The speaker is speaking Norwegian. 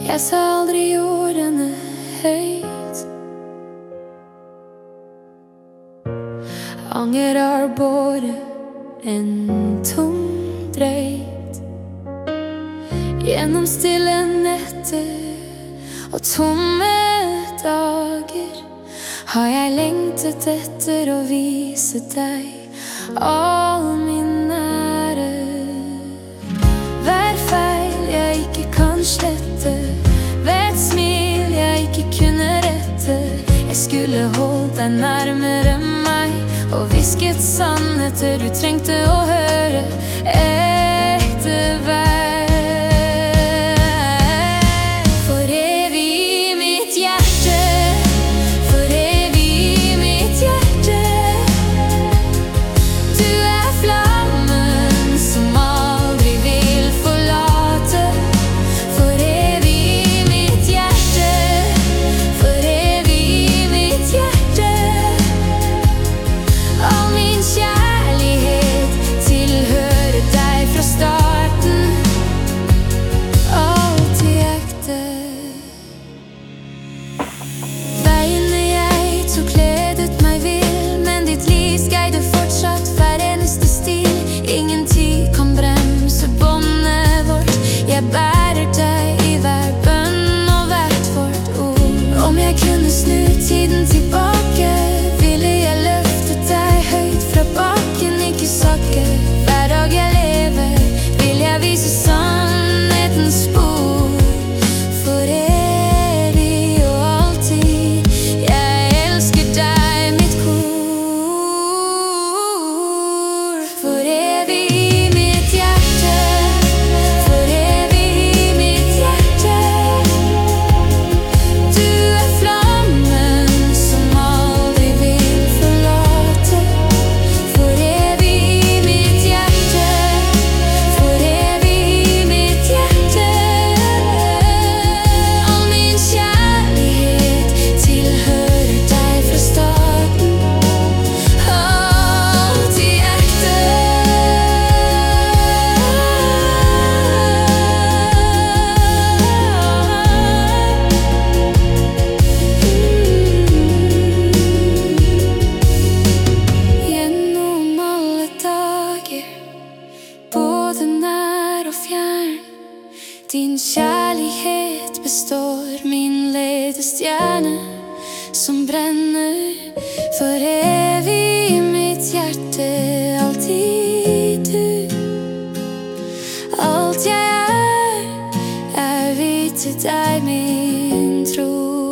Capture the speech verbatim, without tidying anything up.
Jeg sa aldri ordene høyt. Anger har båret en tung drøyt. Gjennom stille netter og tomme dager har jeg lengtet etter å vise deg all min ære. Hver feil jeg ikke kan slette, ved et smil jeg ikke kunne rette. Jeg skulle holdt deg nærmere meg og hvisket sannheter du trengte å høre. Ekte vær. For evig i mitt hjerte, for evig i mitt hjerte. Du er flammen som aldri vil forlate. For evig i mitt hjerte, for evig i mitt hjerte. All min kjærlighet tilhører deg fra starten. Alltid ekte. Veiene jeg tok ledet meg vill, men ditt lys guider fortsatt hver eneste stil. Ingen tid kan bremse båndet vårt. Jeg bærer deg i hver bønn og hvert vårt ord. Om jeg kunne snu tiden tilbake, ville jeg løfte deg høyt fra bakken, ikke sakke. Hver dag jeg lever, vil jeg vise sannhetens spor. For evig og alltid, jeg elsker deg, mitt kor. For evig i mitt hjerte, for evig i mitt hjerte. Du er flammen som aldri vil forlate. For evig i mitt hjerte, for evig i mitt hjerte. All min kjærlighet tilhører deg fra starten. Alltid ekte. Gjennom alle dager, både nær og fjern, din kjærlighet består, min ledestjerne som brenner. For evig i mitt hjerte, alltid du. Alt jeg er, er vidt til deg, min tro.